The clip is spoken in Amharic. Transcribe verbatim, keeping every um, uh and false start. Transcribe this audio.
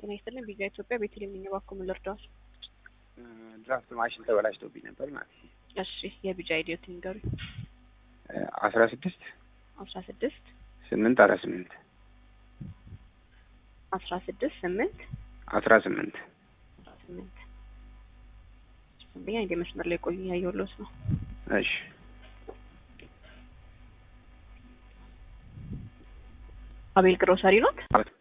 ጤና ይስጥልኝ ቪዛ ኢትዮጵያ ቤተልሔም ነኝ ባክዎ ምን ልርዳዎት? ድራፍት ማሽን ተበላሽቶብኝ ነበር ማለት ነው። እሺ የቪዛ አይዲዎት ንገሩኝ። አስራ ስድስት አስራ ስድስት ስምንት አራት ስምንት አስራ ስድስት ስምንት አስራ ስምንት አስራ ስምንት በያ እንደ መስመር ላይ ቆዩ ያየሁልዎት ነው። እሺ አቤል ግሮሰሪ ኖት?